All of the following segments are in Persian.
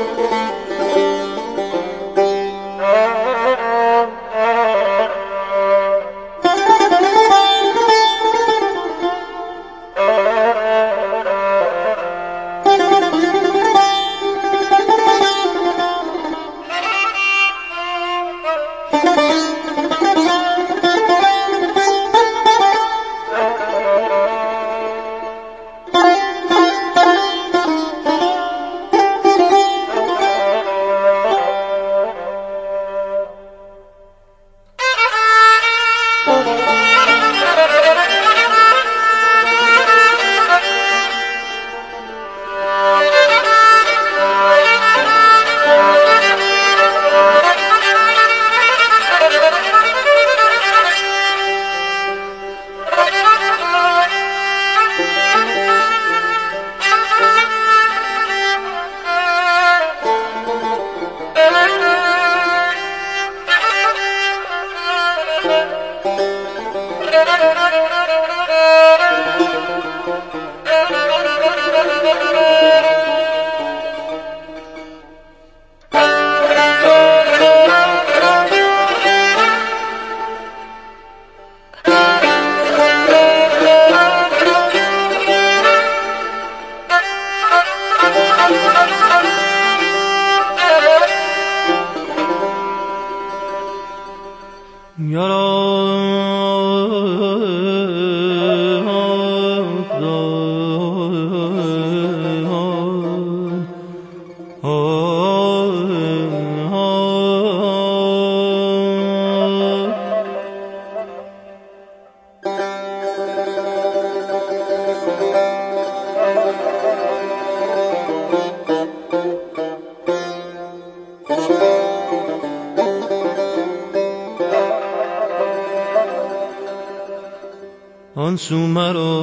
آن سو مرا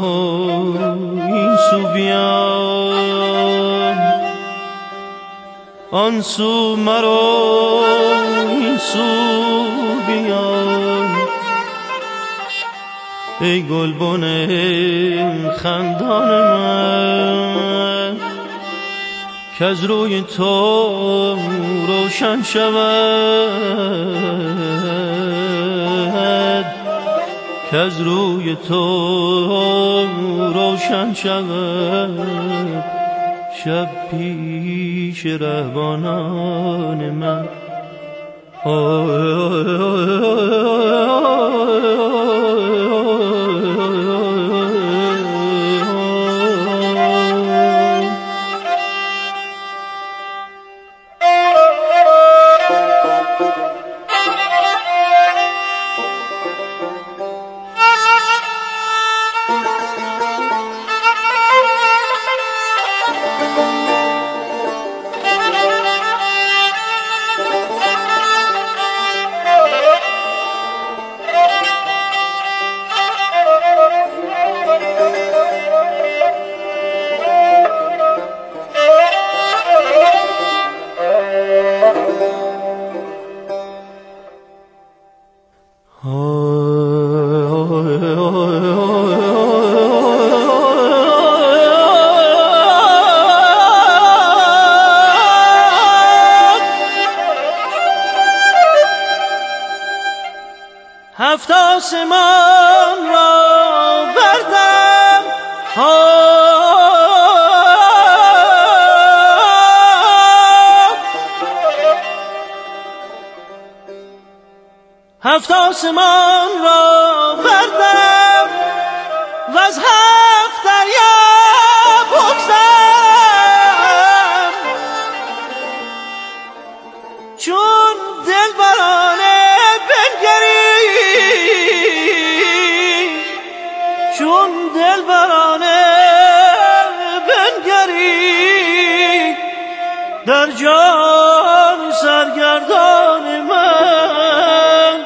این سو بیام، آن سو مرا این سو بیام، ای گلبن خندان من کز روی تو روشن شود، کز روی تو روشن شود، شب پیش رهبانان من. هفت آسمان را بردم، هفت آسمان را بردم و از هفت دریا بگذرم، چون دلبرانه چون دلبرانه بنگری در جان سرگردان من،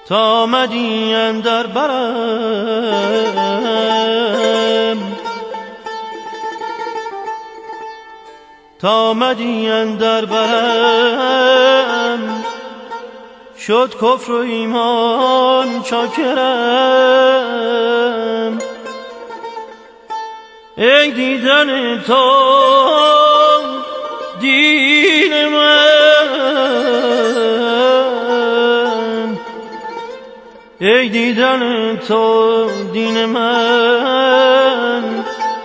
تا آمدی اندر برم، تا آمدی اندر برم، شد کفر و ایمان چاکرم. ای دیدن تو دین من، ای دیدن تو دین من،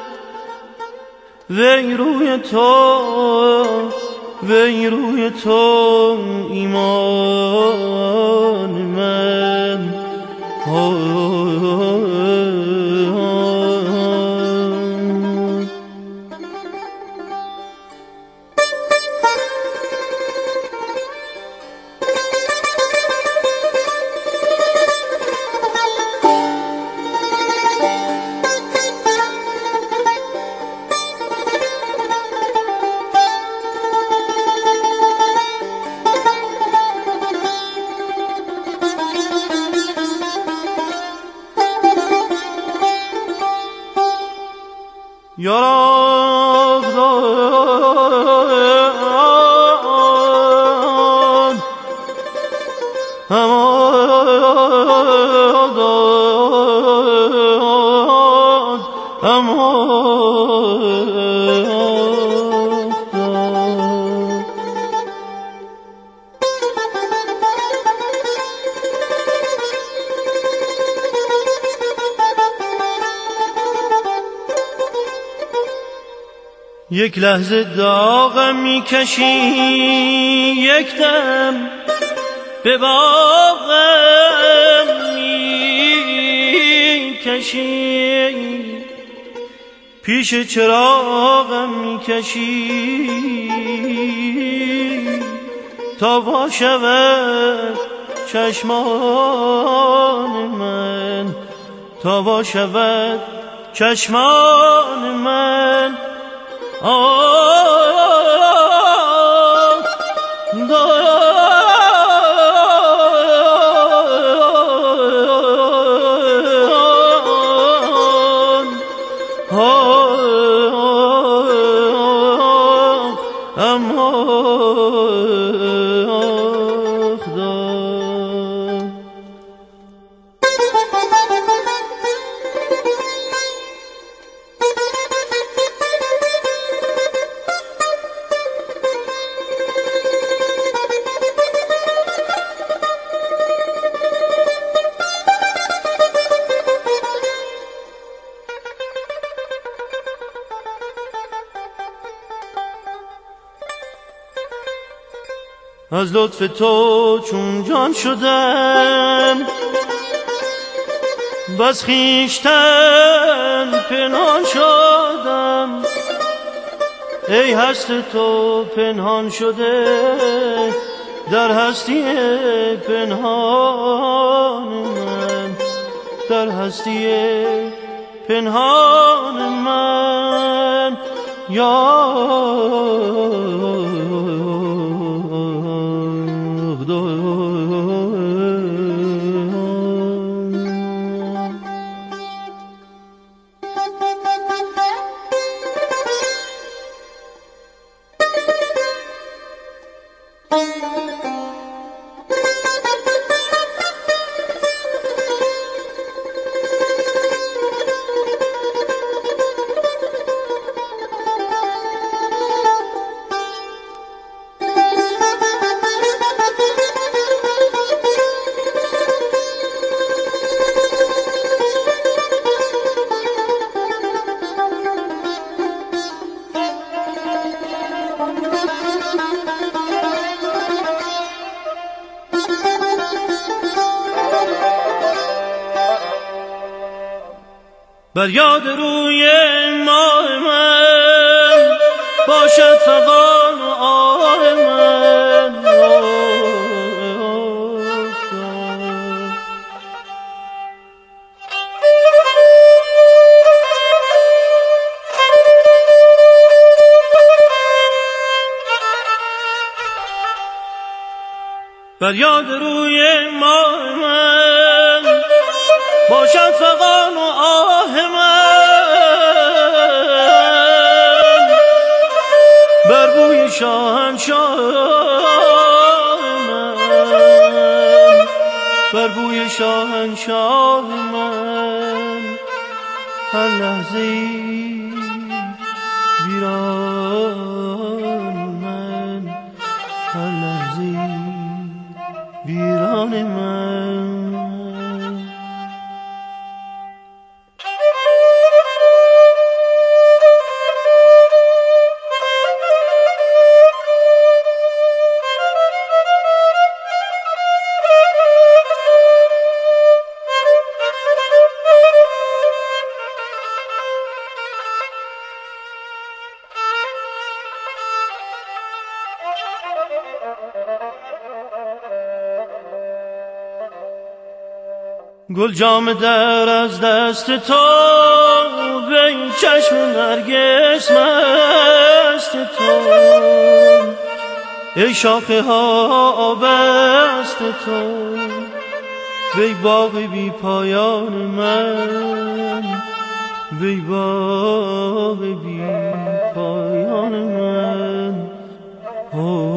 وی روی تو، وی روی تو ایمان من. یاران یک لحظه داغم میکشی، یک دم به باغم میکشی، پیش چراغم میکشی تا وا شود چشمان من، تا وا شود چشمان من. از لطف تو چون جان شدم، بس خویشتن پنهان شدم. ای هست تو پنهان شده در هستی پنهان من، در هستی پنهان من. بر یاد روی ماه من باشد فغان و آه من. فریاد روی ماه من باشد فغان و آه من بر بوی شاهنشاه من بر بوی شاهنشاه من هر لحظه ویران من هر لحظه ویران من گل جام در از دست تو و این چشم نرگس مست تو ای شاخه ها بست تو وی باغ بی پایان من وی باغ بی پایان من